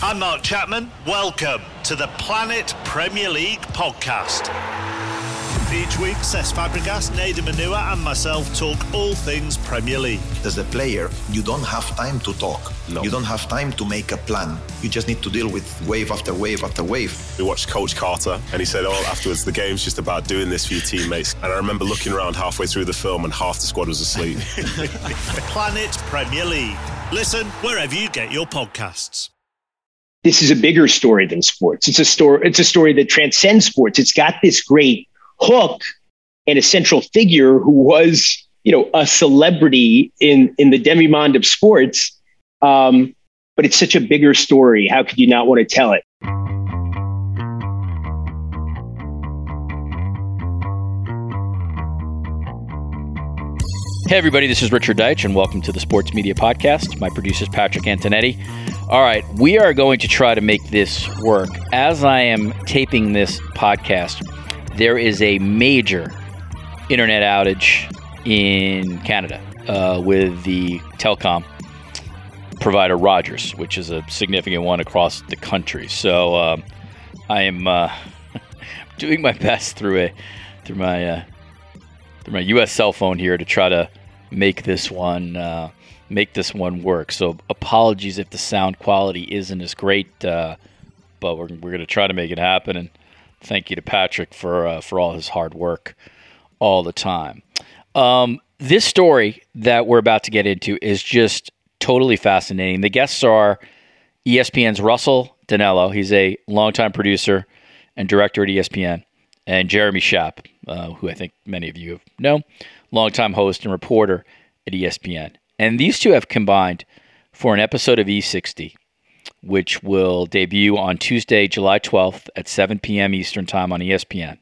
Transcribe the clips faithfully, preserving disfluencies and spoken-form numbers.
I'm Mark Chapman. Welcome to the Planet Premier League podcast. Each week, Cesc Fabregas, Nader Manua and myself talk all things Premier League. As a player, you don't have time to talk. No. You don't have time to make a plan. You just need to deal with wave after wave after wave. We watched Coach Carter and he said, oh, afterwards, the game's just about doing this for your teammates. And I remember looking around halfway through the film and half the squad was asleep. Planet Premier League. Listen wherever you get your podcasts. This is a bigger story than sports. It's a story. It's a story that transcends sports. It's got this great hook and a central figure who was, you know, a celebrity in, in the demimonde of sports. Um, but it's such a bigger story. How could you not want to tell it? Hey, everybody, this is Richard Deitch, and welcome to the Sports Media Podcast. My producer is Patrick Antonetti. All right, we are going to try to make this work. As I am taping this podcast, there is a major internet outage in Canada uh, with the telecom provider Rogers, which is a significant one across the country. So uh, I am uh, doing my best through a through my uh, through my U S cell phone here to try to make this one uh, make this one work. So apologies if the sound quality isn't as great, uh, but we're we're going to try to make it happen. And thank you to Patrick for uh, for all his hard work all the time. Um, this story that we're about to get into is just totally fascinating. The guests are E S P N's Russell Dinello. He's a longtime producer and director at E S P N, and Jeremy Schaap, uh, who I think many of you know, longtime host and reporter at E S P N. And these two have combined for an episode of E sixty, which will debut on Tuesday, July twelfth at seven p.m. Eastern Time on E S P N.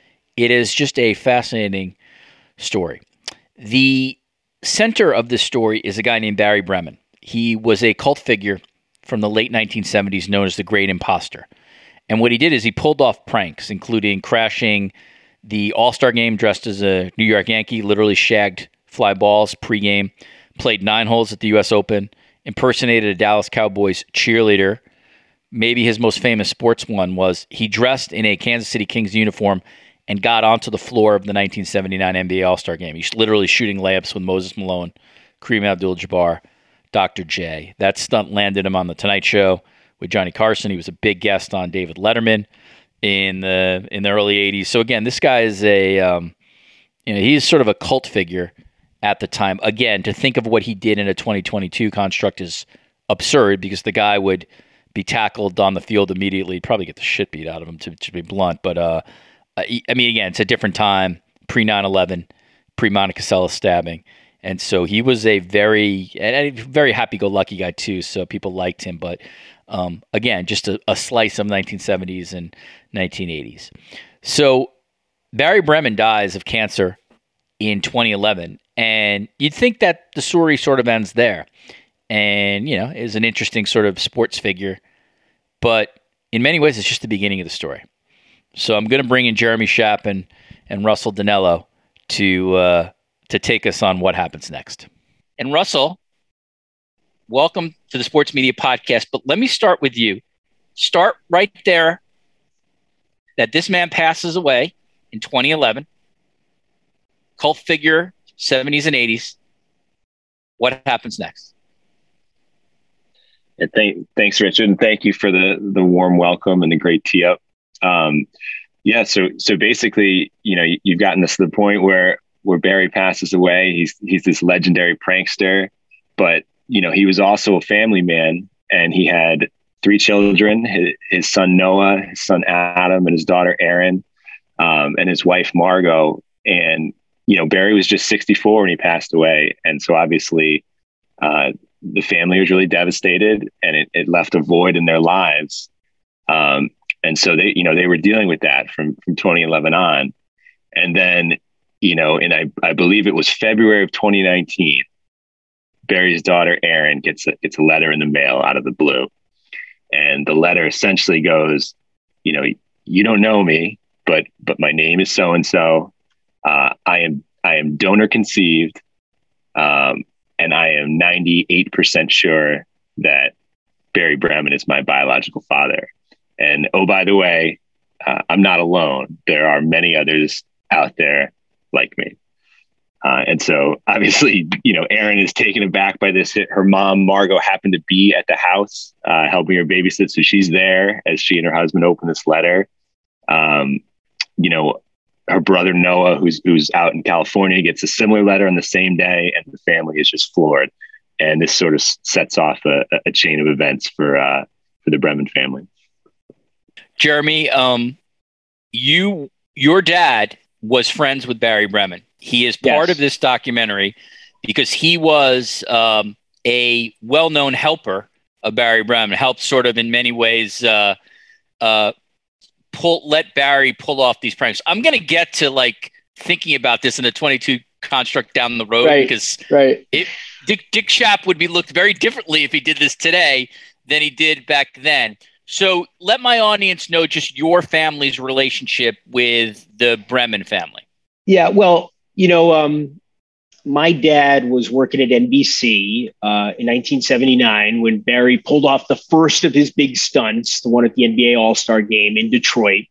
It is just a fascinating story. The center of this story is a guy named Barry Bremen. He was a cult figure from the late nineteen seventies known as the Great Imposter. And what he did is he pulled off pranks, including crashing the All-Star game dressed as a New York Yankee, literally shagged fly balls pregame, played nine holes at the U S Open, impersonated a Dallas Cowboys cheerleader. Maybe his most famous sports one was he dressed in a Kansas City Kings uniform and got onto the floor of the nineteen seventy-nine N B A All-Star game. He's literally shooting layups with Moses Malone, Kareem Abdul-Jabbar, Doctor J. That stunt landed him on The Tonight Show with Johnny Carson. He was a big guest on David Letterman in the in the early eighties. So again, this guy is a um, you know he's sort of a cult figure at the time. Again, to think of what he did in a twenty twenty-two construct is absurd because the guy would be tackled on the field immediately. He'd probably get the shit beat out of him, to, to be blunt. But uh, I mean, again, it's a different time, pre nine eleven, pre-Monica Seles stabbing. And so he was a very, a very happy-go-lucky guy, too, so people liked him. But, um, again, just a, a slice of nineteen seventies and nineteen eighties. So Barry Bremen dies of cancer in twenty eleven, and you'd think that the story sort of ends there. And, you know, is an interesting sort of sports figure. But in many ways, it's just the beginning of the story. So I'm going to bring in Jeremy Schaap and, and Russell Dinello to uh, to take us on what happens next. And Russell, welcome to the Sports Media Podcast. But let me start with you. Start right there that this man passes away in twenty eleven. Cult figure, seventies and eighties. What happens next? And th- thanks, Richard. And thank you for the the warm welcome and the great tee up. Um, yeah, so so basically, you know, you, you've gotten us to the point where where Barry passes away. He's he's this legendary prankster, but you know, he was also a family man, and he had three children: his, his son Noah, his son Adam, and his daughter Erin, um, and his wife Margot. And you know, Barry was just sixty-four when he passed away, and so obviously, uh, the family was really devastated, and it, it left a void in their lives. Um, And so they, you know, they were dealing with that from, from twenty eleven on. And then, you know, and I, I believe it was February of twenty nineteen, Barry's daughter, Erin, gets a, gets a letter in the mail out of the blue. And the letter essentially goes, you know, you don't know me, but, but my name is so-and-so. Uh, I am, I am donor conceived. Um, and I am ninety-eight percent sure that Barry Bremen is my biological father. And oh, by the way, uh, I'm not alone. There are many others out there like me. Uh, and so obviously, you know, Erin is taken aback by this. Her mom, Margot, happened to be at the house uh, helping her babysit. So she's there as she and her husband open this letter. Um, you know, her brother, Noah, who's who's out in California, gets a similar letter on the same day. And the family is just floored. And this sort of sets off a, a chain of events for uh, for the Bremen family. Jeremy, um, you your dad was friends with Barry Bremen. He is part Yes. of this documentary because he was um, a well-known helper of Barry Bremen, helped sort of in many ways uh, uh, pull let Barry pull off these pranks. I'm going to get to like thinking about this in the twenty-two construct down the road Right, because right. it, Dick, Dick Schaap would be looked very differently if he did this today than he did back then. So let my audience know just your family's relationship with the Bremen family. Yeah, well, you know, um, my dad was working at N B C uh, in nineteen seventy-nine when Barry pulled off the first of his big stunts, the one at the N B A All-Star Game in Detroit.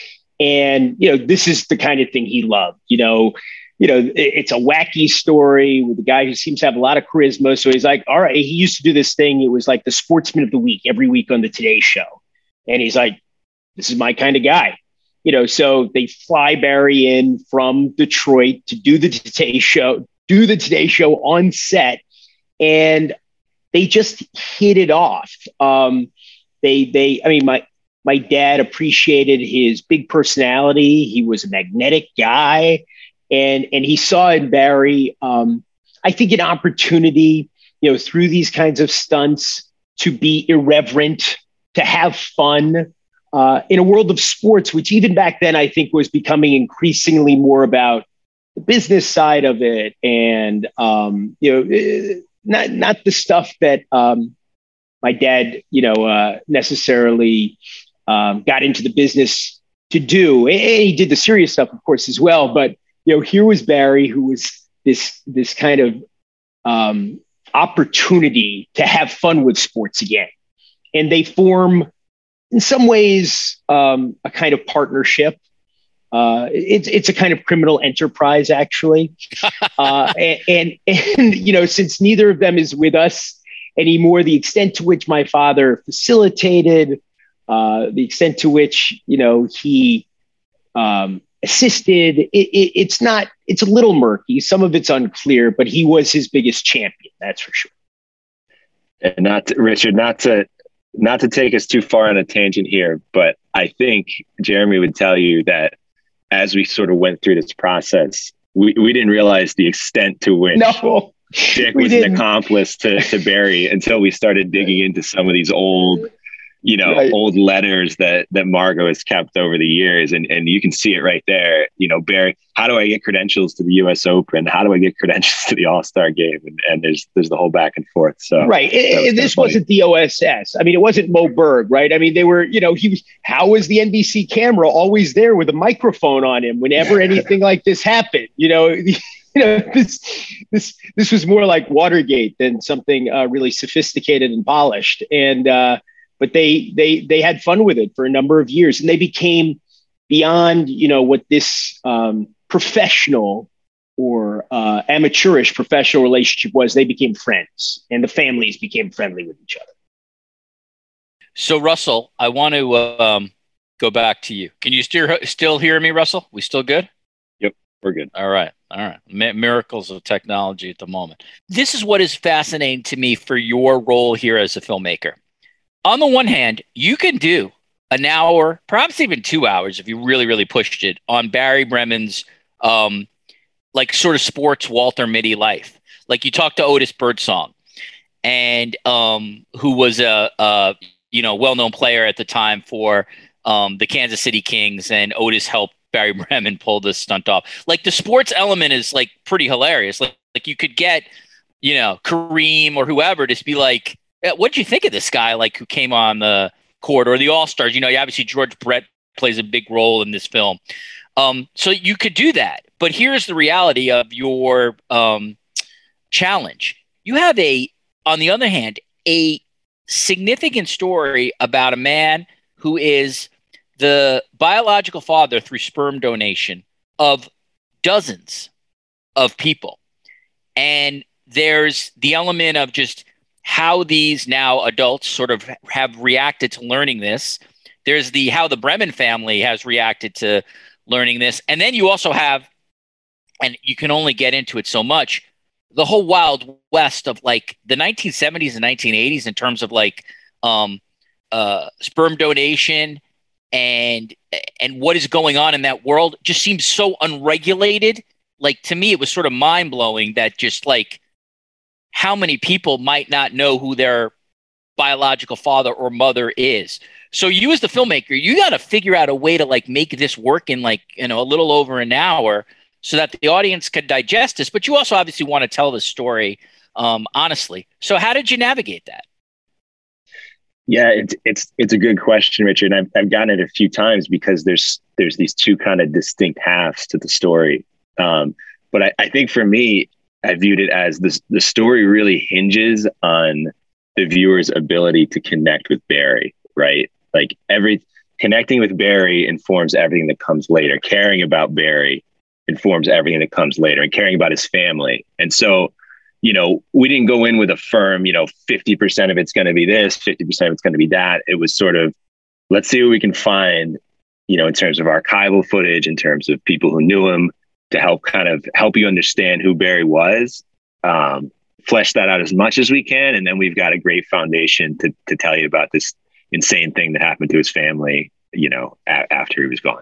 And, you know, this is the kind of thing he loved. You know, you know, it, it's a wacky story with a guy who seems to have a lot of charisma. So he's like, all right, he used to do this thing. It was like the Sportsman of the Week every week on the Today Show. And he's like, this is my kind of guy. You know, so they fly Barry in from Detroit to do the Today Show, do the Today Show on set, and they just hit it off. Um, they, they, I mean, my my dad appreciated his big personality. He was a magnetic guy, and and he saw in Barry, um, I think, an opportunity, you know, through these kinds of stunts to be irreverent, to have fun. Uh, in a world of sports, which even back then I think was becoming increasingly more about the business side of it, and um, you know, not not the stuff that um, my dad, you know, uh, necessarily um, got into the business to do. And he did the serious stuff, of course, as well. But you know, here was Barry, who was this this kind of um, opportunity to have fun with sports again, and they form, in some ways, um, a kind of partnership. Uh, it's it's a kind of criminal enterprise, actually. uh, and, and and you know, since neither of them is with us anymore, the extent to which my father facilitated, uh, the extent to which you know he um, assisted, it, it, it's not. It's a little murky. Some of it's unclear, but he was his biggest champion. That's for sure. And not to, Richard, not to. Not to take us too far on a tangent here, but I think Jeremy would tell you that as we sort of went through this process, we, we didn't realize the extent to which No, Dick we was didn't. an accomplice to, to Barry until we started digging into some of these old, you know, Right. old letters that, that Margot has kept over the years. And, and you can see it right there. You know, Barry, how do I get credentials to the U S Open? How do I get credentials to the All-Star Game? And, and there's, there's the whole back and forth. So Right. that was And kinda this funny. wasn't the O S S. I mean, it wasn't Mo Berg, right? I mean, they were, you know, he was, how was the N B C camera always there with a microphone on him whenever anything like this happened? You know, you know, this, this, this was more like Watergate than something uh, really sophisticated and polished. And, uh, but they, they, they had fun with it for a number of years, and they became beyond, you know, what this um, professional or uh, amateurish professional relationship was. They became friends, and the families became friendly with each other. So, Russell, I want to um, go back to you. Can you still still hear me, Russell? We still good? Yep, we're good. All right. All right. Mi- miracles of technology at the moment. This is what is fascinating to me for your role here as a filmmaker. On the one hand, you can do an hour, perhaps even two hours, if you really, really pushed it, on Barry Bremen's um, like sort of sports Walter Mitty life. Like you talked to Otis Birdsong, and um, who was a, a you know well-known player at the time for um, the Kansas City Kings, and Otis helped Barry Bremen pull this stunt off. Like the sports element is like pretty hilarious. Like like you could get you know Kareem or whoever to be like, what did you think of this guy, like, who came on the court, or the All-Stars? You know, obviously George Brett plays a big role in this film. Um, so you could do that. But here's the reality of your um, challenge. You have a, on the other hand, a significant story about a man who is the biological father through sperm donation of dozens of people. And there's the element of just how these now adults sort of have reacted to learning this. There's the how the Bremen family has reacted to learning this. And then you also have, and you can only get into it so much, the whole wild west of like the nineteen seventies and nineteen eighties in terms of like um, uh, sperm donation and and what is going on in that world just seems so unregulated. Like, to me, it was sort of mind-blowing that just like how many people might not know who their biological father or mother is. So you as the filmmaker, you got to figure out a way to like make this work in like, you know, a little over an hour so that the audience could digest this. But you also obviously want to tell the story um, honestly. So how did you navigate that? Yeah, it's it's it's a good question, Richard. I've I've gotten it a few times because there's there's these two kind of distinct halves to the story. Um, but I, I think for me, I viewed it as this the story really hinges on the viewer's ability to connect with Barry, right? Like every connecting with Barry informs everything that comes later. Caring about Barry informs everything that comes later, and caring about his family. And so, you know, we didn't go in with a firm, you know, fifty percent of it's going to be this, fifty percent of it's going to be that. It was sort of, let's see what we can find, you know, in terms of archival footage, in terms of people who knew him, to help kind of help you understand who Barry was, um, flesh that out as much as we can. And then we've got a great foundation to to tell you about this insane thing that happened to his family, you know, a- after he was gone.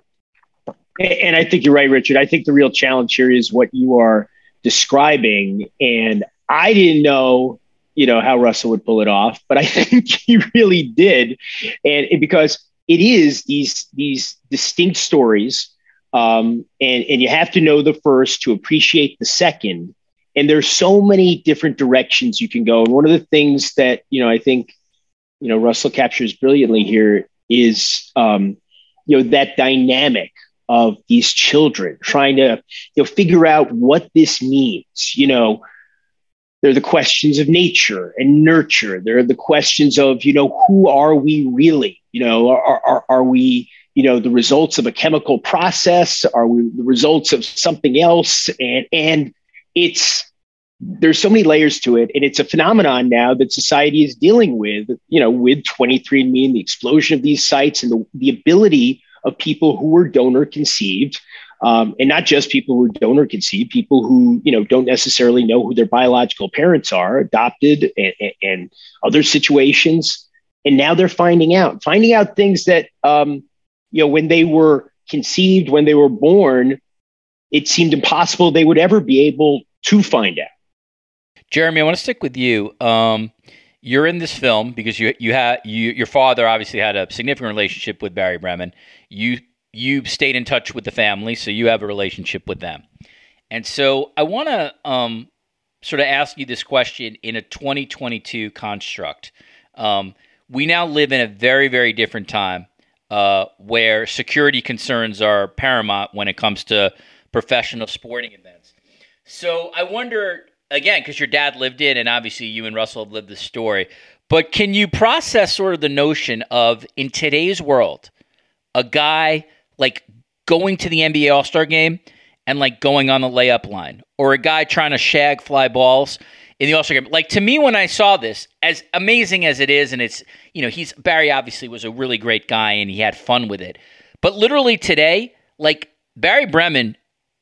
And I think you're right, Richard. I think the real challenge here is what you are describing. And I didn't know, you know, how Russell would pull it off, but I think he really did. And, and because it is these, these distinct stories, um, and, and you have to know the first to appreciate the second. And there's so many different directions you can go. And one of the things that, you know, I think, you know, Russell captures brilliantly here is, um, you know, that dynamic of these children trying to, you know, figure out what this means. You know, there are the questions of nature and nurture. There are the questions of, you know, who are we really? You know, are, are, are we, you know, the results of a chemical process? Are we the results of something else? And, and it's, there's so many layers to it. And it's a phenomenon now that society is dealing with, you know, with twenty-three and me and the explosion of these sites and the, the ability of people who were donor conceived, um, and not just people who are donor conceived, people who, you know, don't necessarily know who their biological parents are, adopted, and, and other situations. And now they're finding out, finding out things that, um, you know, when they were conceived, when they were born, it seemed impossible they would ever be able to find out. Jeremy, I want to stick with you. Um, you're in this film because you you had you your father obviously had a significant relationship with Barry Bremen. You you stayed in touch with the family, so you have a relationship with them. And so I want to um, sort of ask you this question in a twenty twenty-two construct. Um, we now live in a very, very different time uh, where security concerns are paramount when it comes to professional sporting events. So I wonder, again, because your dad lived it, and obviously you and Russell have lived the story, but can you process sort of the notion of, in today's world, a guy like going to the N B A All-Star game and like going on the layup line, or a guy trying to shag fly balls in the All-Star game? Like, to me, when I saw this, as amazing as it is, and it's, you know, he's Barry obviously was a really great guy and he had fun with it. But literally today, like, Barry Bremen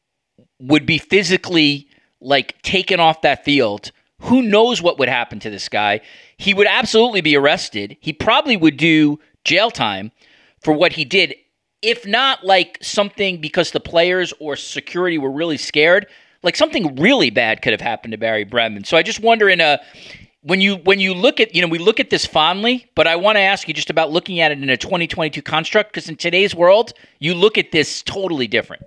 would be physically like taken off that field. Who knows what would happen to this guy? He would absolutely be arrested. He probably would do jail time for what he did. If not like something because the players or security were really scared, like something really bad could have happened to Barry Bremen. So I just wonder, in a when you when you look at, you know, we look at this fondly, but I want to ask you just about looking at it in a twenty twenty-two construct, because in today's world, you look at this totally different.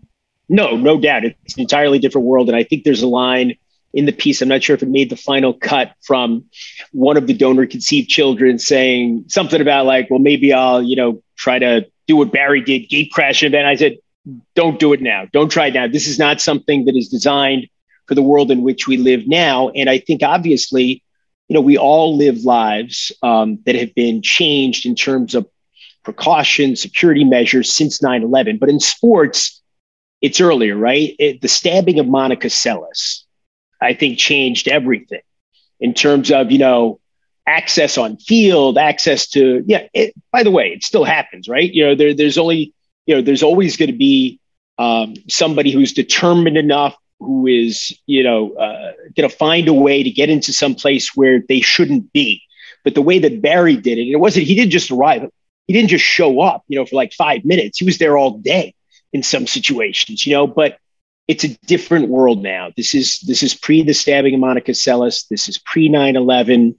No, no doubt. It's an entirely different world. And I think there's a line in the piece, I'm not sure if it made the final cut, from one of the donor conceived children saying something about like, well, maybe I'll, you know, try to do what Barry did, gate crash. And then I said, don't do it now. Don't try it now. This is not something that is designed for the world in which we live now. And I think obviously you know, we all live lives um, that have been changed in terms of precautions, security measures since nine eleven. But in sports, it's earlier, right? It, the stabbing of Monica Seles, I think, changed everything in terms of, you know, access on field, access to, yeah, it, by the way, it still happens, right? You know, there, there's only, you know, there's always going to be um, somebody who's determined enough, who is, you know, uh, going to find a way to get into some place where they shouldn't be. But the way that Barry did it, it wasn't, he didn't just arrive. He didn't just show up, you know, for like five minutes. He was there all day in some situations, you know, but it's a different world now. This is, this is pre the stabbing of Monica Seles. This is pre nine eleven.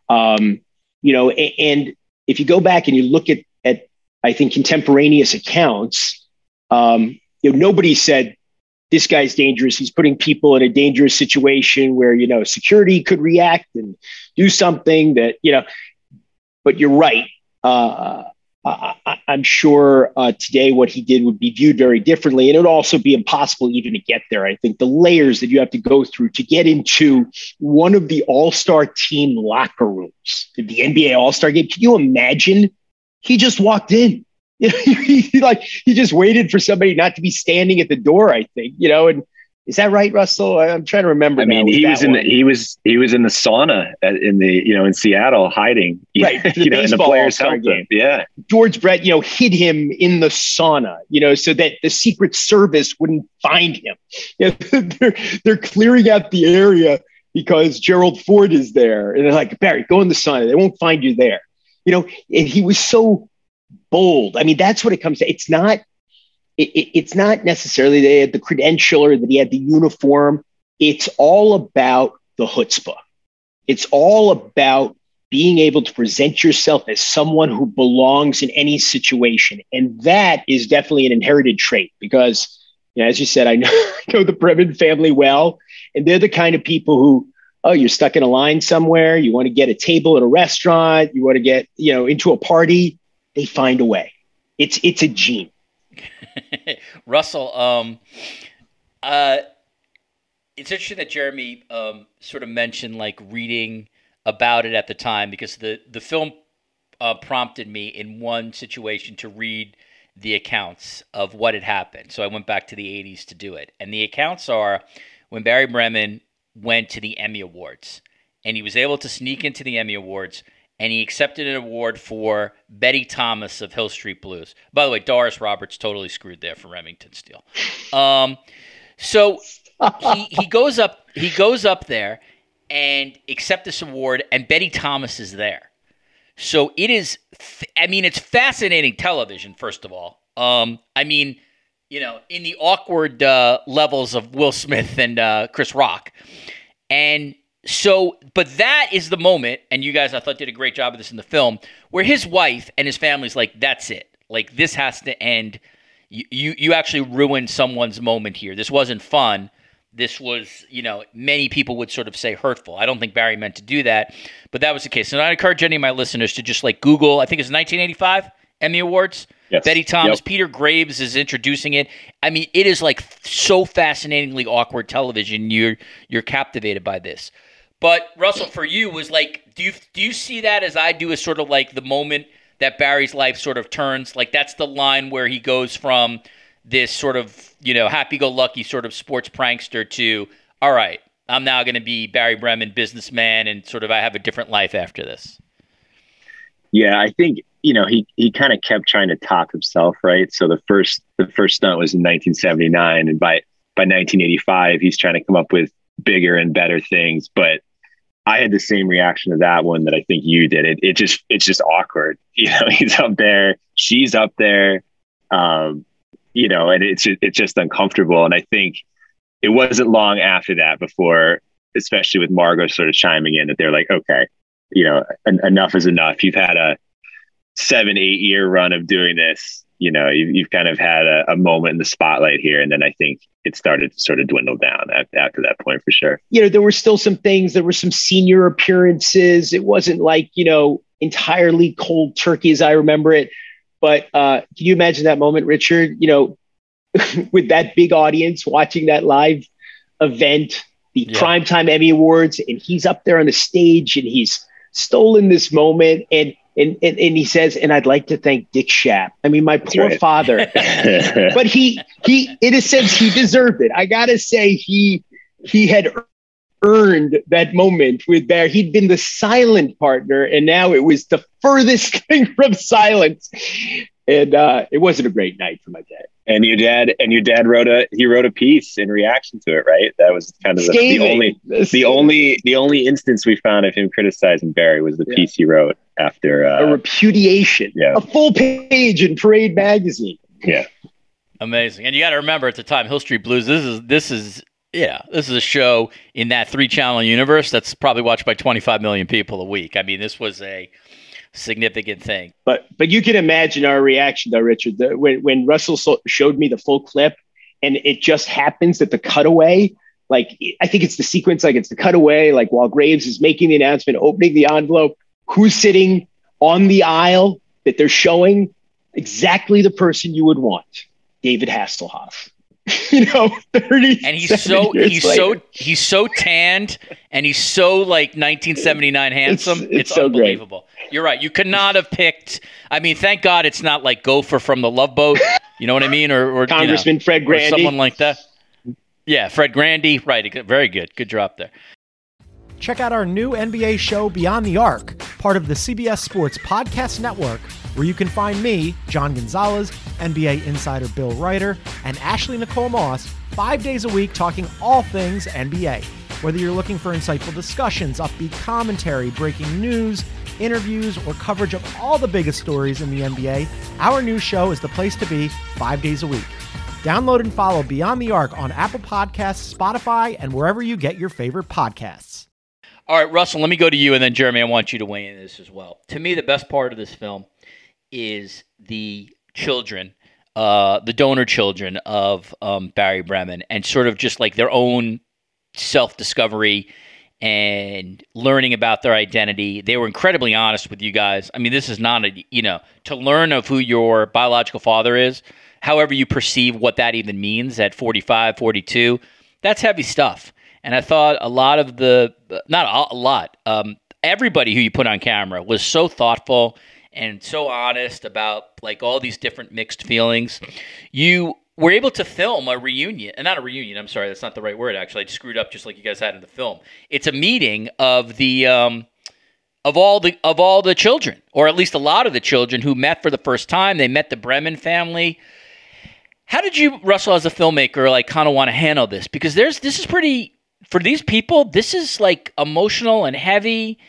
Um, you know, and, and if you go back and you look at, at, I think, contemporaneous accounts, um, you know, nobody said, this guy's dangerous. He's putting people in a dangerous situation where, you know, security could react and do something that, you know, but you're right. Uh, I, I'm sure uh, today what he did would be viewed very differently. And it would also be impossible even to get there. I think the layers that you have to go through to get into one of the all-star team locker rooms, the N B A all-star game. Can you imagine? He just walked in. You know, he, he, like he just waited for somebody not to be standing at the door, I think, you know, and is that right, Russell? I'm trying to remember. I mean, he was in the, he was, he was in the sauna at, in the, you know, in Seattle hiding, right. The you know, in the players' help game. Yeah. George Brett, you know, hid him in the sauna, you know, so that the Secret Service wouldn't find him. You know, they're, they're clearing out the area because Gerald Ford is there. And they're like, Barry, go in the sauna. They won't find you there. You know, and he was so bold. I mean, that's what it comes to. It's not, It, it, it's not necessarily that he had the credential or that he had the uniform. It's all about the chutzpah. It's all about being able to present yourself as someone who belongs in any situation. And that is definitely an inherited trait because, you know, as you said, I know, I know the Bremen family well, and they're the kind of people who, oh, you're stuck in a line somewhere. You want to get a table at a restaurant. You want to get, you know, into a party. They find a way. It's, it's a gene. Russell, um, uh, it's interesting that Jeremy um, sort of mentioned like reading about it at the time because the, the film uh, prompted me in one situation to read the accounts of what had happened. So I went back to the eighties to do it. And the accounts are when Barry Bremen went to the Emmy Awards and he was able to sneak into the Emmy Awards and he accepted an award for Betty Thomas of Hill Street Blues. By the way, Doris Roberts totally screwed there for Remington Steele. Um, so he he goes up he goes up there and accepts this award, and Betty Thomas is there. So it is. I mean, it's fascinating television. First of all, um, I mean, you know, in the awkward uh, levels of Will Smith and uh, Chris Rock, and. So, but that is the moment, and you guys, I thought, did a great job of this in the film, where his wife and his family's like, that's it. Like, this has to end. You, you, you actually ruined someone's moment here. This wasn't fun. This was, you know, many people would sort of say hurtful. I don't think Barry meant to do that, but that was the case. And I encourage any of my listeners to just like Google, I think it's nineteen eighty-five Emmy Awards. Yes. Betty Thomas, yep. Peter Graves is introducing it. I mean, it is like so fascinatingly awkward television. You're you're captivated by this. But Russell, for you, was like, do you do you see that as I do as sort of like the moment that Barry's life sort of turns? Like that's the line where he goes from this sort of, you know, happy-go-lucky sort of sports prankster to, all right, I'm now going to be Barry Bremen, businessman, and sort of I have a different life after this. Yeah, I think, you know, he he kind of kept trying to top himself, right? So the first the first stunt was in nineteen seventy-nine, and by by nineteen eighty-five, he's trying to come up with bigger and better things, but I had the same reaction to that one that I think you did. It it just it's just awkward. You know, he's up there, she's up there, um, you know, and it's it's just uncomfortable. And I think it wasn't long after that before, especially with Margot sort of chiming in, that they're like, okay, you know, en- enough is enough. You've had a seven, eight year run of doing this. You know, you've, you've kind of had a, a moment in the spotlight here. And then I think it started to sort of dwindle down at, after that point, for sure. You know, there were still some things, there were some senior appearances. It wasn't like, you know, entirely cold turkey as I remember it. But uh, can you imagine that moment, Richard, you know, with that big audience watching that live event, the Yeah. Primetime Emmy Awards, and he's up there on the stage and he's stolen this moment. And and and, and he says, and I'd like to thank Dick Schaap. I mean, my poor right. father. But he he in a sense he deserved it. I gotta say he he had earned that moment with Barry. He'd been the silent partner, and now it was the furthest thing from silence. And uh, it wasn't a great night for my dad. And your dad, and your dad wrote a he wrote a piece in reaction to it, right? That was kind of the, the only the only the only instance we found of him criticizing Barry was the yeah. piece he wrote after uh, a repudiation, yeah. a full page in Parade magazine. Yeah, amazing. And you got to remember at the time, Hill Street Blues. This is this is yeah, this is a show in that three channel universe that's probably watched by twenty-five million people a week. I mean, this was a significant thing. But but you can imagine our reaction, though, Richard. The, when when Russell so, showed me the full clip, and it just happens that the cutaway, like I think it's the sequence, like it's the cutaway, like while Graves is making the announcement, opening the envelope, who's sitting on the aisle that they're showing, exactly the person you would want, David Hasselhoff. You know, thirty. And he's so he's later. so he's so tanned, and he's so like nineteen seventy-nine handsome. It's, it's, it's so unbelievable. Great. You're right. You could not have picked. I mean, thank God it's not like Gopher from The Love Boat. You know what I mean? Or, or Congressman you know, Fred Grandy, or someone like that. Yeah, Fred Grandy. Right. Very good. Good drop there. Check out our new N B A show, Beyond the Arc, part of the C B S Sports Podcast Network, where you can find me, John Gonzalez, N B A insider Bill Ryder, and Ashley Nicole Moss, five days a week talking all things N B A. Whether you're looking for insightful discussions, upbeat commentary, breaking news, interviews, or coverage of all the biggest stories in the N B A, our new show is the place to be five days a week. Download and follow Beyond the Arc on Apple Podcasts, Spotify, and wherever you get your favorite podcasts. All right, Russell, let me go to you, and then Jeremy, I want you to weigh in on this as well. To me, the best part of this film is the children, uh, the donor children of um, Barry Bremen, and sort of just like their own self-discovery and learning about their identity. They were incredibly honest with you guys. I mean, this is not a, you know, to learn of who your biological father is, however you perceive what that even means at forty-five, forty-two, that's heavy stuff. And I thought a lot of the, not a lot, um, everybody who you put on camera was so thoughtful and so honest about like all these different mixed feelings. You were able to film a reunion, and not a reunion, I'm sorry, that's not the right word, actually. I just screwed up just like you guys had in the film. It's a meeting of the, um, of all the, of all the children, or at least a lot of the children who met for the first time. They met the Bremen family. How did you, Russell, as a filmmaker, like kind of want to handle this? Because there's, this is pretty... For these people, this is like emotional and heavy,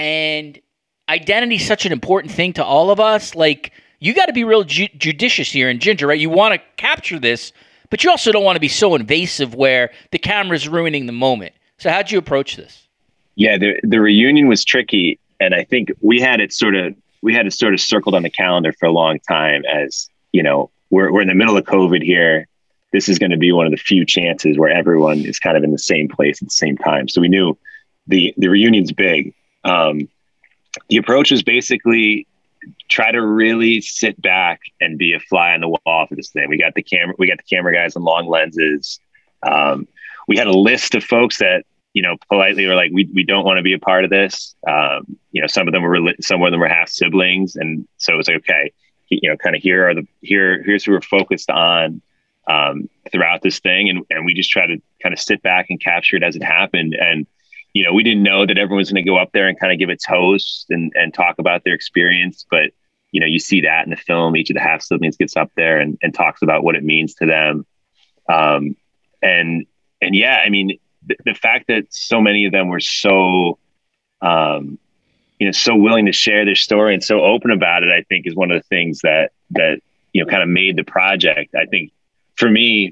and identity is such an important thing to all of us. Like, you got to be real ju- judicious here in Ginger, right? You want to capture this, but you also don't want to be so invasive where the camera's ruining the moment. So how'd you approach this? Yeah, the the reunion was tricky, and I think we had it sort of we had it sort of circled on the calendar for a long time. As you know, we're we're in the middle of COVID here. This is going to be one of the few chances where everyone is kind of in the same place at the same time. So we knew the, the reunion's big. Um, the approach was basically try to really sit back and be a fly on the wall for this thing. We got the camera, we got the camera guys on long lenses. Um, we had a list of folks that, you know, politely were like, we, we don't want to be a part of this. Um, you know, some of them were, some of them were half siblings. And so it was like, okay, you know, kind of here are the, here, here's who we're focused on. Um, throughout this thing. And, and we just try to kind of sit back and capture it as it happened. And, you know, we didn't know that everyone was going to go up there and kind of give a toast and, and talk about their experience. But, you know, you see that in the film, each of the half siblings gets up there and, and talks about what it means to them. Um, and, and yeah, I mean, the, the fact that so many of them were so, um, you know, so willing to share their story and so open about it, I think is one of the things that, that, you know, kind of made the project. I think, for me,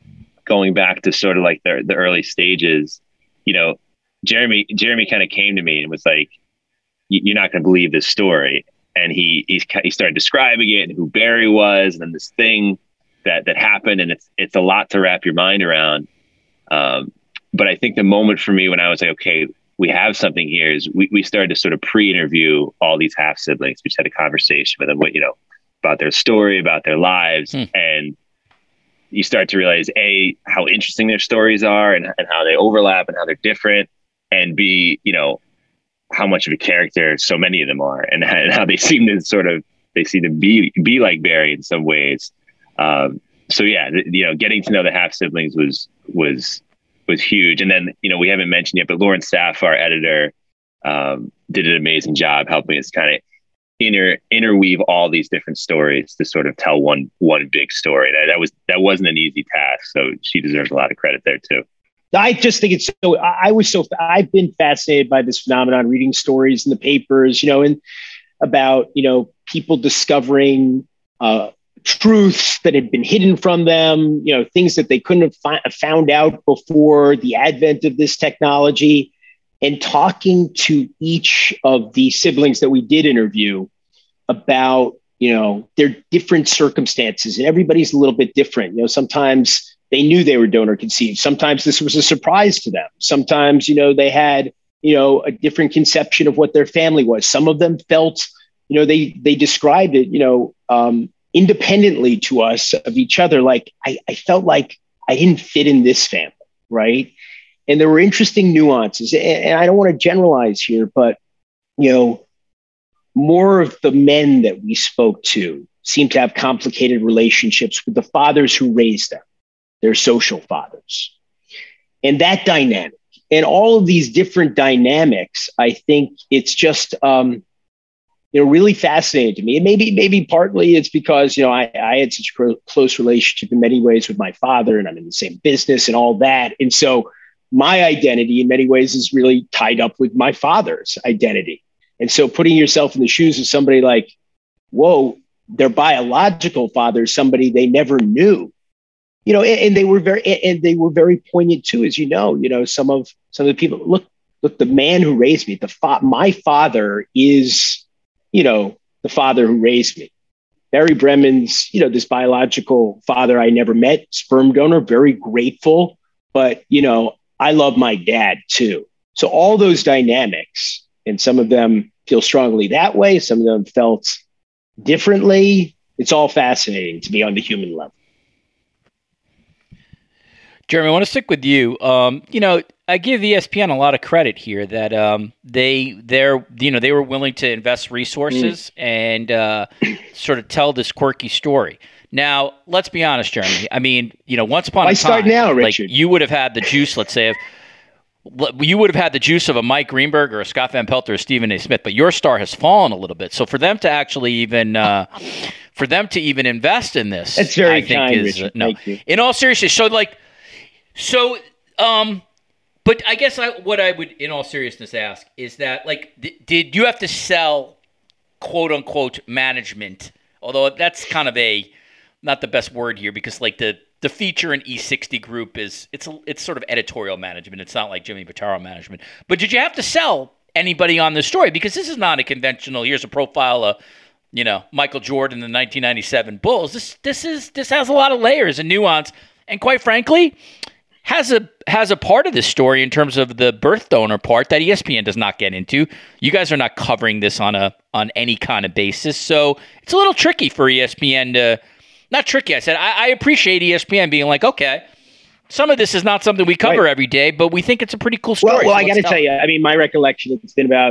going back to sort of like the the early stages, you know, Jeremy Jeremy kind of came to me and was like, "You're not going to believe this story." And he he he started describing it and who Barry was, and then this thing that that happened, and it's it's a lot to wrap your mind around. Um, but I think the moment for me when I was like, "Okay, we have something here," is we we started to sort of pre-interview all these half siblings. We just had a conversation with them, what you know, about their story, about their lives, hmm. and you start to realize, A, how interesting their stories are and, and how they overlap and how they're different, and B, you know, how much of a character so many of them are, and, and how they seem to sort of, they seem to be, be like Barry in some ways. Um, so yeah, th- you know, getting to know the half siblings was, was, was huge. And then, you know, we haven't mentioned yet, but Lauren Staff, our editor, um, did an amazing job helping us kind of inter interweave all these different stories to sort of tell one one big story. That, that was that wasn't an easy task, so she deserves a lot of credit there too. I just think it's so. I was so. I've been fascinated by this phenomenon, reading stories in the papers, you know, and about you know people discovering uh, truths that had been hidden from them, you know, things that they couldn't have fi- found out before the advent of this technology. And talking to each of the siblings that we did interview about, you know, their different circumstances, and everybody's a little bit different. You know, sometimes they knew they were donor conceived. Sometimes this was a surprise to them. Sometimes, you know, they had, you know, a different conception of what their family was. Some of them felt, you know, they they described it, you know, um, independently to us of each other. Like I, I felt like I didn't fit in this family, right? And there were interesting nuances, and I don't want to generalize here, but, you know, more of the men that we spoke to seemed to have complicated relationships with the fathers who raised them, their social fathers. And that dynamic and all of these different dynamics, I think it's just, um, you know, really fascinating to me. And maybe, maybe partly it's because, you know, I, I had such a close relationship in many ways with my father, and I'm in the same business and all that. And so my identity in many ways is really tied up with my father's identity. And so putting yourself in the shoes of somebody like, whoa, their biological father is somebody they never knew, you know, and, and they were very, and they were very poignant too, as you know, you know, some of, some of the people, look, look, the man who raised me, the fa- my father is, you know, the father who raised me. Barry Bremen's, you know, this biological father I never met, sperm donor, very grateful, but, you know, I love my dad too. So all those dynamics, and some of them feel strongly that way, some of them felt differently. It's all fascinating to me on the human level. Jeremy, I want to stick with you. Um, you know, I give E S P N a lot of credit here that um, they they're you know they were willing to invest resources mm. and uh, sort of tell this quirky story. Now, let's be honest, Jeremy. I mean, you know, once upon Why a time, start now, Richard? Like, you would have had the juice, let's say, of you would have had the juice of a Mike Greenberg or a Scott Van Pelt or a Stephen A. Smith, but your star has fallen a little bit. So for them to actually even uh, for them to even invest in this, that's very I think kind, is Richard. Uh, no. Thank you. In all seriousness, so like, so, um, but I guess I what I would, in all seriousness, ask is that like, th- did you have to sell, quote unquote, management? Although that's kind of a not the best word here, because like the, the feature in E sixty Group is it's a, it's sort of editorial management. It's not like Jimmy Pitaro management. But did you have to sell anybody on this story? Because this is not a conventional. Here's a profile of, you know, Michael Jordan, the nineteen ninety-seven Bulls. This this is this has a lot of layers and nuance, and quite frankly, has a has a part of this story in terms of the birth donor part that E S P N does not get into. You guys are not covering this on a on any kind of basis, so it's a little tricky for E S P N to. Not tricky. I said, I, I appreciate E S P N being like, okay, some of this is not something we cover right. every day, but we think it's a pretty cool story. Well, well so I got to tell you, I mean, my recollection, it's been about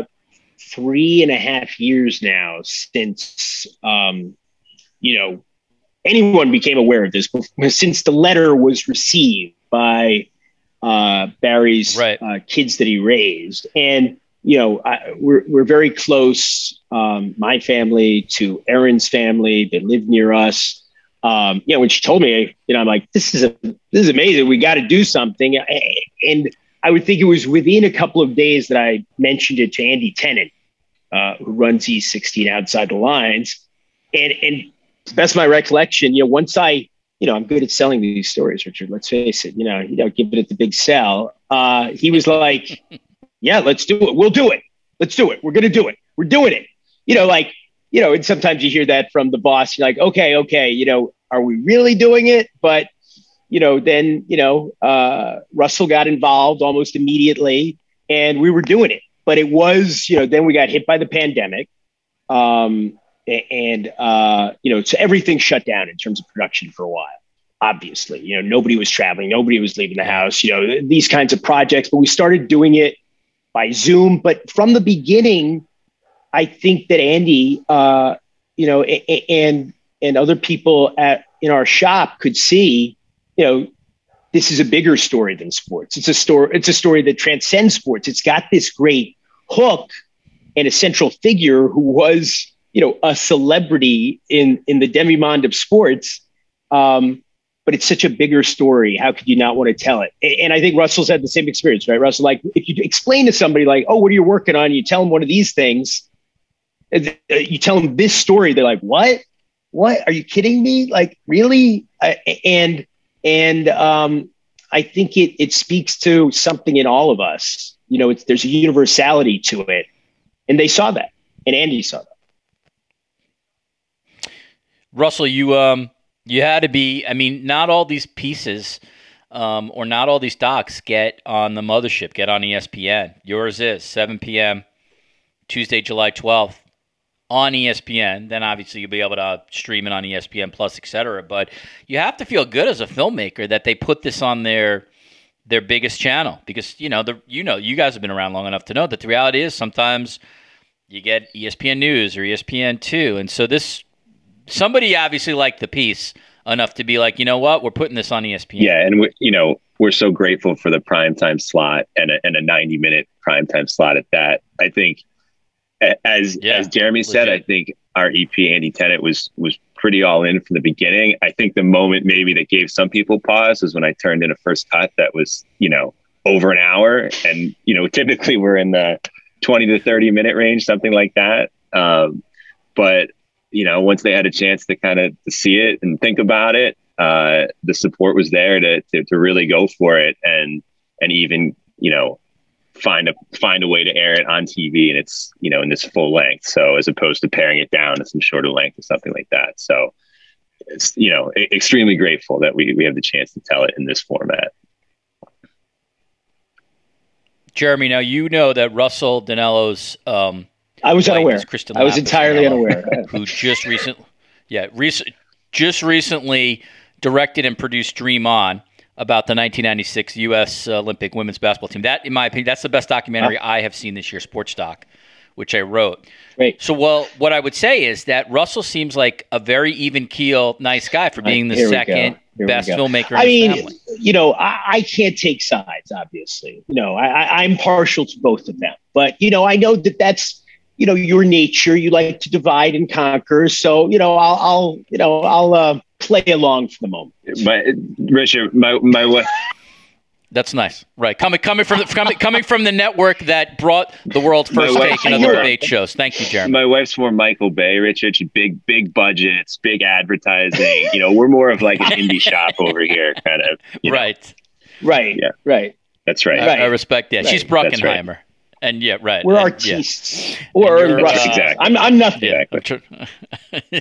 three and a half years now since, um, you know, anyone became aware of this, since the letter was received by uh, Barry's right. uh, kids that he raised. And, you know, I, we're, we're very close, um, my family to Erin's family. They live near us. Um, you know, when she told me, you know, I'm like, this is a, this is amazing. We got to do something. And I would think it was within a couple of days that I mentioned it to Andy Tennant, uh, who runs E sixteen Outside the Lines. And, and to the best of my recollection, you know, once I, you know, I'm good at selling these stories, Richard, let's face it, you know, you know, giving it the big sell. Uh, he was like, yeah, let's do it. We'll do it. Let's do it. We're going to do it. We're doing it. You know, like, you know, and sometimes you hear that from the boss. You're like, okay, okay, you know, are we really doing it? But, you know, then, you know, uh, Russell got involved almost immediately and we were doing it. But it was, you know, then we got hit by the pandemic. Um, and, uh, you know, so everything shut down in terms of production for a while. obviously. You know, nobody was traveling, nobody was leaving the house, you know, these kinds of projects. But we started doing it by Zoom. But from the beginning, I think that Andy, uh, you know, and and other people at in our shop could see, you know, this is a bigger story than sports. It's a story. It's a story that transcends sports. It's got this great hook and a central figure who was, you know, a celebrity in in the demimonde of sports. Um, but it's such a bigger story. How could you not want to tell it? And I think Russell's had the same experience, right? Russell, like if you explain to somebody like, oh, what are you working on? You tell them one of these things, and you tell them this story. They're like, what? What? Are you kidding me? Like, really? And, and um, I think it, it speaks to something in all of us. You know, it's, there's a universality to it. And they saw that. And Andy saw that. Russell, you, um, You had to be, I mean, not all these pieces um, or not all these docs get on the mothership, get on E S P N. Yours is seven p.m. Tuesday, July twelfth on E S P N. Then obviously you'll be able to stream it on E S P N Plus, et cetera. But you have to feel good as a filmmaker that they put this on their their biggest channel because, you know, the you know, you guys have been around long enough to know that the reality is sometimes you get E S P N News or E S P N two. And so this somebody obviously liked the piece enough to be like, you know what, we're putting this on E S P N. Yeah, and we, you know, we're so grateful for the primetime slot and a, and a ninety minute primetime slot at that. I think, as yeah, as Jeremy legit. said, I think our E P Andy Tennant was was pretty all in from the beginning. I think the moment maybe that gave some people pause was when I turned in a first cut that was, you know, over an hour, and you know, typically we're in the twenty to thirty minute range, something like that. Um, but you know, once they had a chance to kind of to see it and think about it, uh, the support was there to, to to really go for it and and even, you know, find a find a way to air it on T V, and it's, you know, in this full length. So as opposed to paring it down to some shorter length or something like that. So it's, you know, extremely grateful that we we have the chance to tell it in this format. Jeremy, now you know that Russell Dinello's um I was unaware. I was entirely unaware. Who just recently, yeah, rec- just recently directed and produced Dream On about the nineteen ninety-six U S Olympic women's basketball team. That, in my opinion, that's the best documentary huh? I have seen this year, sports doc, which I wrote. Great. So, well, what I would say is that Russell seems like a very even keel, nice guy for being the Here second best filmmaker in I his mean, family. You know, I, I can't take sides, obviously. You know, I, I, I'm partial to both of them. But, you know, I know that that's, you know, your nature. You like to divide and conquer. So, you know, I'll, I'll you know, I'll uh, play along for the moment. My, Richard, my, my wife. That's nice, right? Coming, coming from the, coming, coming from the network that brought the world's first take and other debate shows. Thank you, Jeremy. My wife's more Michael Bay, Richard. Big, big budgets, big advertising. You know, we're more of like an indie shop over here, kind of. Right. Know. Right. Yeah. Right. That's right. I, I respect that. Right. She's Bruckenheimer. Right. And yeah, right. We're and, artistes. Yeah. Or in Russia. Exactly. I'm, I'm nothing. Yeah. Exactly.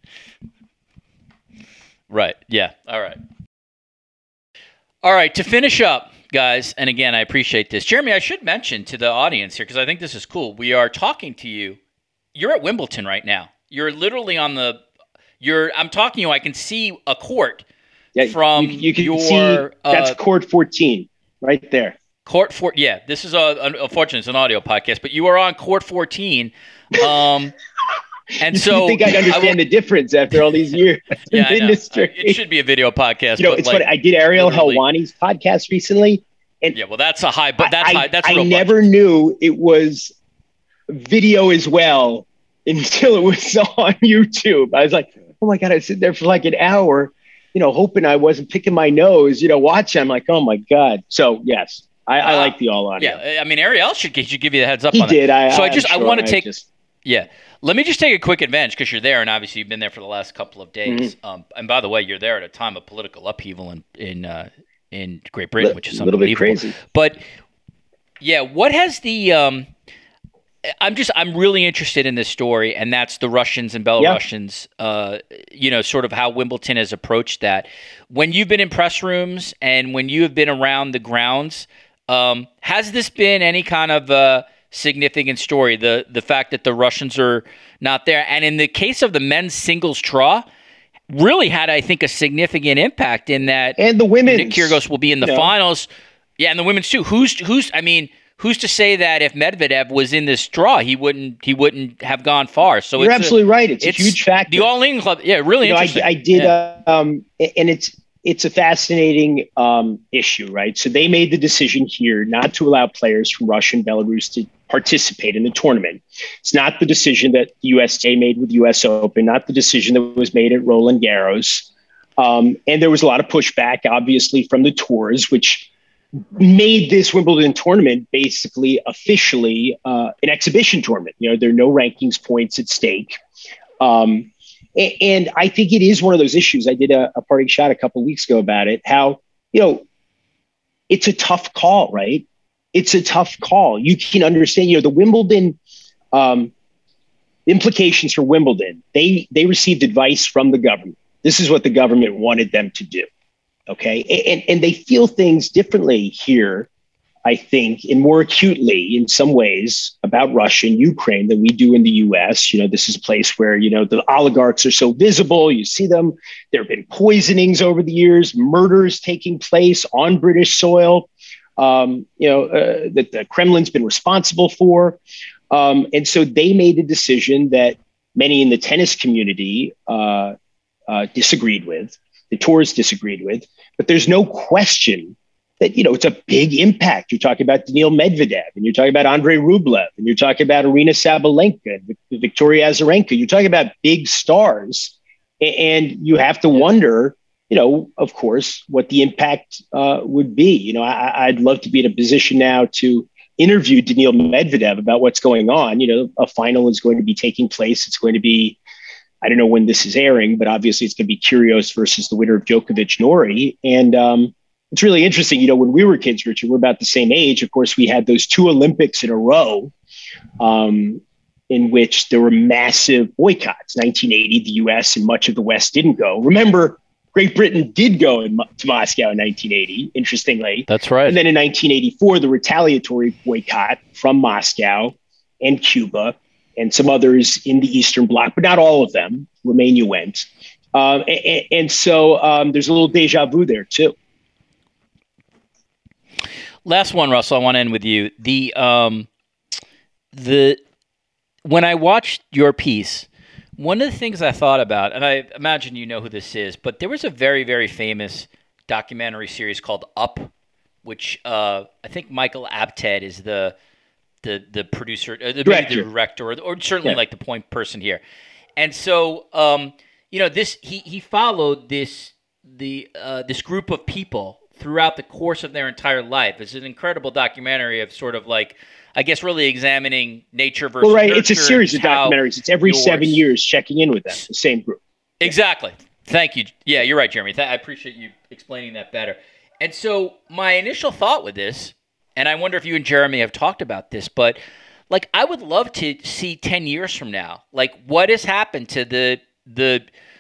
Right. Yeah. All right. All right. To finish up, guys, and again, I appreciate this. Jeremy, I should mention to the audience here, because I think this is cool. We are talking to you. You're at Wimbledon right now. You're literally on the, you're, I'm talking to you. I can see a court yeah, from you, you can your, see, that's uh, court fourteen right there. Court four, yeah. This is a, unfortunately it's an audio podcast, but you are on court fourteen, um, and you so think I'd understand will, the difference after all these years yeah, in the industry? It should be a video podcast. You know, but it's like, funny. I did Ariel Helwani's podcast recently, and yeah, well, that's a high, but that's I, high. That's I real never budget. knew it was video as well until it was on YouTube. I was like, oh my god! I sit there for like an hour, you know, hoping I wasn't picking my nose, you know, watching. I'm like, oh my god! So yes. I, I uh, like the all audio. Yeah, I mean, Ariel should, should give you the heads up he on did. that. I, so I I'm just, sure. I want to I take, just... yeah. Let me just take a quick advantage because you're there, and obviously you've been there for the last couple of days. Mm-hmm. Um, and by the way, you're there at a time of political upheaval in in uh, in Great Britain, L- which is a little bit crazy. But yeah, what has the? Um, I'm just, I'm really interested in this story, and that's the Russians and Belarusians. Yeah. Uh, you know, sort of how Wimbledon has approached that. When you've been in press rooms and when you have been around the grounds. Um, has this been any kind of uh, significant story, the the fact that the Russians are not there? And in the case of the men's singles draw, really had, I think, a significant impact in that. And the women's. Nick Kyrgios will be in the you know. finals. Yeah, and the women's too. Who's who's? I mean, who's to say that if Medvedev was in this draw, he wouldn't he wouldn't have gone far? So you're it's absolutely a, right. It's, it's a huge factor. The All England Club, yeah, really you know, interesting. I, I did, yeah. uh, um, and it's it's a fascinating um, issue, right? So they made the decision here not to allow players from Russia and Belarus to participate in the tournament. It's not the decision that the U S A made with the U S Open, not the decision that was made at Roland Garros. Um, and there was a lot of pushback, obviously, from the tours, which made this Wimbledon tournament basically officially uh, an exhibition tournament. You know, there are no rankings points at stake. Um, and, and I think it is one of those issues. I did a, a parting shot a couple of weeks ago about it, how, you know, it's a tough call, right? It's a tough call. You can understand, you know, the Wimbledon um, implications for Wimbledon, they they received advice from the government. This is what the government wanted them to do. Okay. And, and they feel things differently here, I think, and more acutely in some ways about Russia and Ukraine than we do in the U S. You know, this is a place where, you know, the oligarchs are so visible. You see them. There have been poisonings over the years, murders taking place on British soil, um, you know, uh, that the Kremlin's been responsible for. Um, and so they made a decision that many in the tennis community uh, uh, disagreed with. The tours disagreed with, but there's no question that, you know, it's a big impact. You're talking about Daniil Medvedev, and you're talking about Andrei Rublev, and you're talking about Arina Sabalenka, Victoria Azarenka. You're talking about big stars, and you have to wonder, you know, of course, what the impact uh, would be. You know, I, I'd love to be in a position now to interview Daniil Medvedev about what's going on. You know, a final is going to be taking place. It's going to be, I don't know when this is airing, but obviously it's going to be Kyrgios versus the winner of Djokovic Norrie. And um, it's really interesting. You know, when we were kids, Richard, we're about the same age. Of course, we had those two Olympics in a row um, in which there were massive boycotts. nineteen eighty, the U S and much of the West didn't go. Remember, Great Britain did go in, to Moscow in nineteen eighty, interestingly. That's right. And then in nineteen eighty-four, the retaliatory boycott from Moscow and Cuba and some others in the Eastern Bloc, but not all of them. Romania went. Um, and, and so um, there's a little deja vu there, too. Last one, Russell, I want to end with you. The um, the when I watched your piece, one of the things I thought about, and I imagine you know who this is, but there was a very, very famous documentary series called Up, which uh, I think Michael Apted is the the the producer, uh, the director, the director or, or certainly yeah. like the point person here. And so, um, you know, this he he followed this the uh, this group of people throughout the course of their entire life. It's an incredible documentary of sort of like, I guess, really examining nature versus well, right. nurture. It's a series of documentaries. It's every yours. seven years checking in with them, the same group. Exactly. Thank you. Yeah, you're right, Jeremy. I appreciate you explaining that better. And so my initial thought with this, and I wonder if you and Jeremy have talked about this, but like I would love to see ten years from now, like what has happened to the the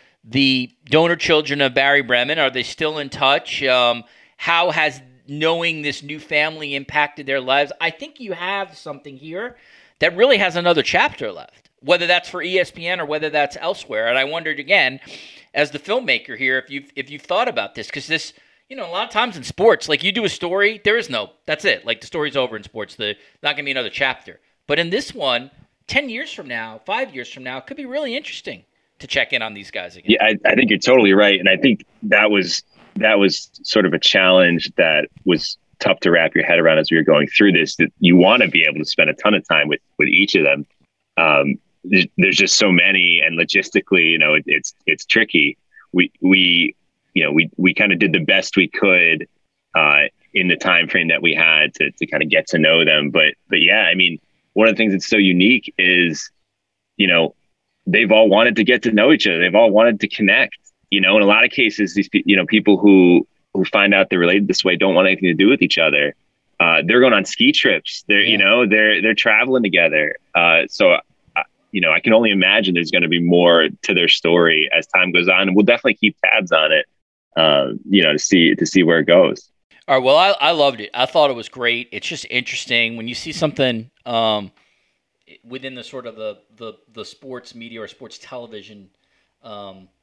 the donor children of Barry Bremen? Are they still in touch? Um, how has knowing this new family impacted their lives? I think you have something here that really has another chapter left, whether that's for E S P N or whether that's elsewhere. And I wondered again, as the filmmaker here, if you've if you've thought about this, because this. You know, a lot of times in sports, like you do a story, there is no, that's it. Like the story's over in sports. The not going to be another chapter. But in this one, ten years from now, five years from now, it could be really interesting to check in on these guys again. Yeah, I, I think you're totally right. And I think that was that was sort of a challenge that was tough to wrap your head around as we were going through this, that you want to be able to spend a ton of time with, with each of them. Um, there's, there's just so many, and logistically, you know, it, it's it's tricky. We we you know, we, we kind of did the best we could uh, in the time frame that we had to to kind of get to know them. But, but yeah, I mean, one of the things that's so unique is, you know, they've all wanted to get to know each other. They've all wanted to connect, you know, in a lot of cases, these, you know, people who, who find out they're related this way don't want anything to do with each other. Uh, they're going on ski trips. They're, yeah. you know, they're, they're traveling together. Uh, so, uh, you know, I can only imagine there's going to be more to their story as time goes on, and we'll definitely keep tabs on it. Uh, you know, to see to see where it goes. All right. Well, I, I loved it. I thought it was great. It's just interesting when you see something um, within the sort of the, the the sports media or sports television um,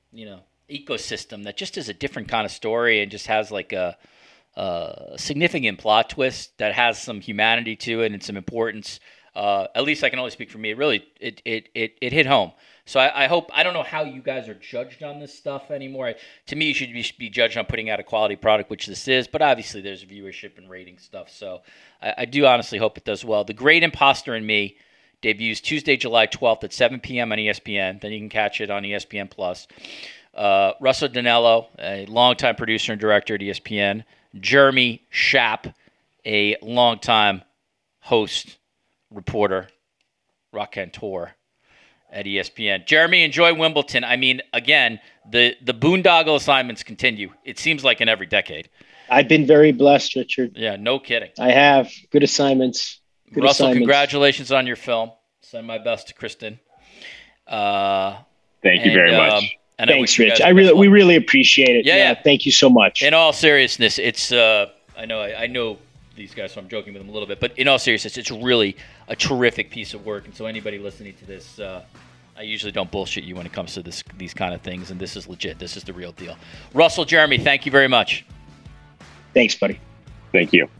you know, ecosystem that just is a different kind of story and just has like a, a significant plot twist that has some humanity to it and some importance. Uh, at least I can only speak for me. It really, it it it, it hit home. So I, I hope, I don't know how you guys are judged on this stuff anymore. To me, you should be, be judged on putting out a quality product, which this is, but obviously there's viewership and rating stuff. So I, I do honestly hope it does well. The Great Imposter in Me debuts Tuesday, July twelfth at seven p.m. on E S P N. Then you can catch it on E S P N Plus. Uh, Russell Dinello, a longtime producer and director at E S P N. Jeremy Schaap, a longtime host, reporter, raconteur at E S P N. Jeremy, enjoy Wimbledon. I mean, again, the, the boondoggle assignments continue. It seems like in every decade. I've been very blessed, Richard. Yeah, no kidding. I have. Good assignments. Good Russell, assignments. Congratulations on your film. Send my best to Kristen. Uh, Thank you and, very um, much. and I Thanks, wish you Rich. guys I the really, best we luck. really appreciate it. Yeah, yeah, yeah. Thank you so much. In all seriousness, it's, uh, I know, I, I know these guys, so I'm joking with them a little bit, but in all seriousness, it's really a terrific piece of work. And so anybody listening to this, uh, I usually don't bullshit you when it comes to this, these kind of things. And this is legit. This is the real deal. Russell, Jeremy, thank you very much. Thanks, buddy. Thank you.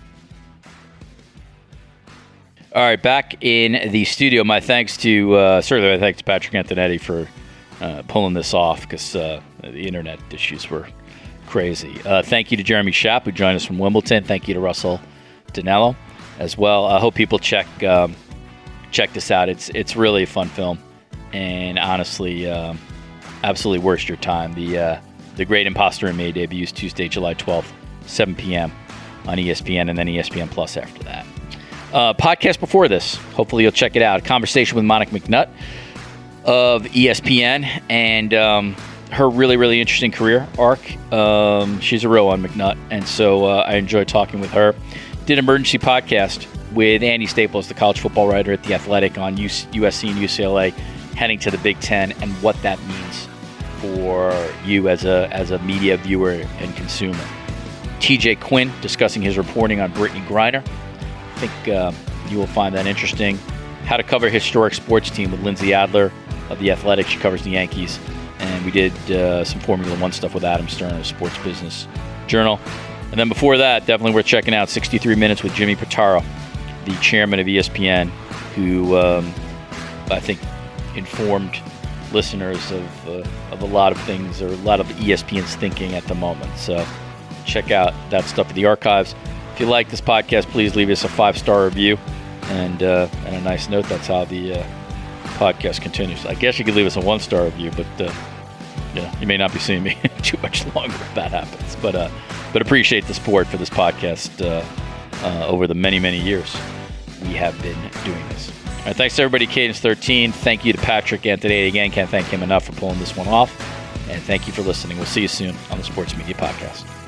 All right, back in the studio. My thanks to, uh, certainly my thanks to Patrick Antonetti for uh, pulling this off because uh, the internet issues were crazy. Uh, thank you to Jeremy Schaap, who joined us from Wimbledon. Thank you to Russell Dinello as well. I hope people check um, check this out. It's it's really a fun film, and honestly, um, absolutely worth your time. The uh, The Great Imposter in Me debuts Tuesday, July twelfth, seven p.m. on E S P N, and then E S P N Plus after that. Uh, podcast before this, hopefully you'll check it out. A conversation with Monica McNutt of E S P N, and um, her really, really interesting career arc. Um, she's a real one, McNutt, and so uh, I enjoyed talking with her. Did an emergency podcast with Andy Staples, the college football writer at The Athletic, on U S C and U C L A heading to the Big Ten and what that means for you as a as a media viewer and consumer. T J Quinn discussing his reporting on Brittany Griner. I think uh, you will find that interesting. How to cover a historic sports team with Lindsay Adler of The Athletic. She covers the Yankees. And we did uh, some Formula One stuff with Adam Stern of Sports Business Journal. And then before that, definitely worth checking out sixty-three Minutes with Jimmy Pitaro, the chairman of E S P N, who um, I think informed listeners of, uh, of a lot of things, or a lot of E S P N's thinking at the moment. So check out that stuff in the archives. If you like this podcast, please leave us a five-star review and uh, and a nice note. That's how the uh, podcast continues. I guess you could leave us a one-star review, but uh, yeah, you may not be seeing me too much longer if that happens. But uh, but appreciate the support for this podcast uh, uh, over the many, many years we have been doing this. All right, thanks to everybody, Cadence thirteen. Thank you to Patrick Anthony. Again, can't thank him enough for pulling this one off. And thank you for listening. We'll see you soon on the Sports Media Podcast.